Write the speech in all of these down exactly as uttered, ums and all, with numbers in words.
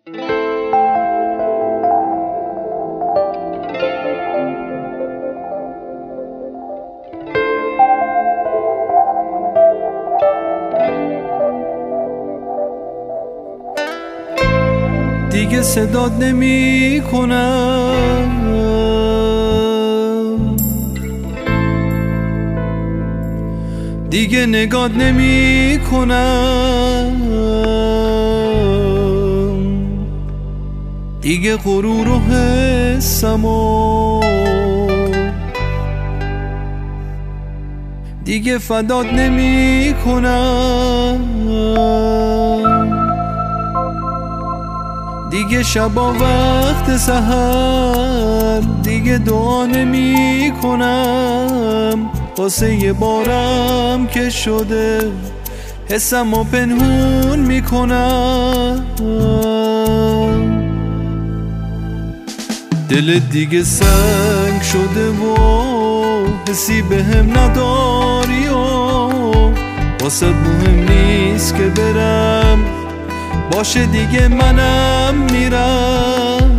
دیگه صدات نمی کنم، دیگه نگات نمی کنم، دیگه غرور و حسمو دیگه فدات نمی کنم، دیگه شبا وقت سحر دیگه دعا نمی کنم، واسه یه بارم که شده حسمو پنهون می کنم. دل دیگه سنگ شده و حسی به هم نداری و واسه مهم نیست که برم، باشه دیگه منم میرم.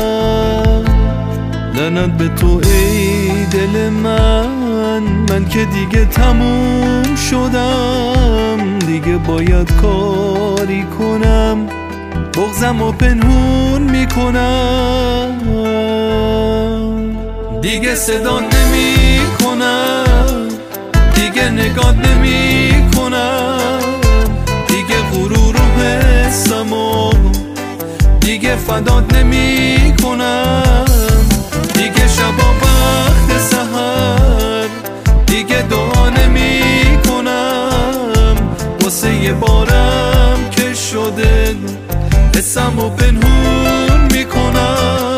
لعنت به تو ای دل من، من که دیگه تموم شدم، دیگه باید کاری کنم، بغضم و پنهون میکنم. دیگه صدا نمی کنم، دیگه نگات نمی کنم، دیگه غرور و حسمو دیگه فدات نمی کنم، دیگه شبا وقت سحر دیگه دعا نمی کنم، واسه یه بارم که شده حسمو پنهون می کنم.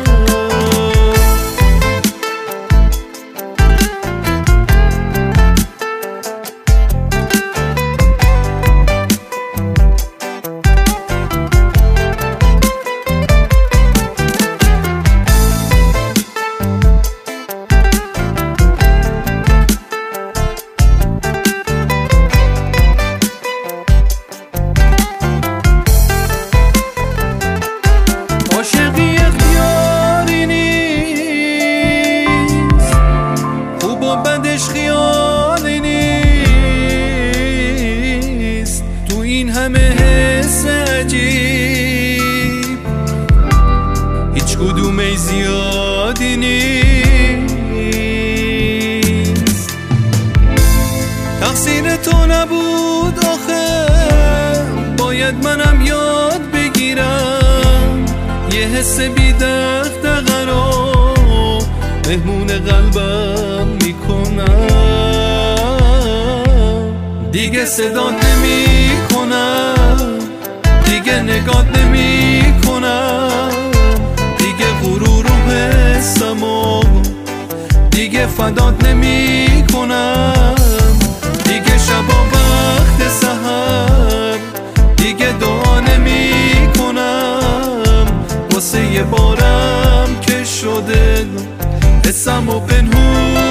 خیالی نیست تو این همه حس عجیب، هیچ کدومه زیادی نیست. تقصیر تو نبود آخه، باید منم یاد بگیرم یه حس بی دغدغه رو مهمون قلبم میکنم. دیگه صدات نمی کنم، دیگه نگات نمی کنم، دیگه غرور و حسمو دیگه فدات نمی کنم، دیگه شبا وقت سحر دیگه دعا نمی کنم، واسه یه بارم که شده حسمو پنهون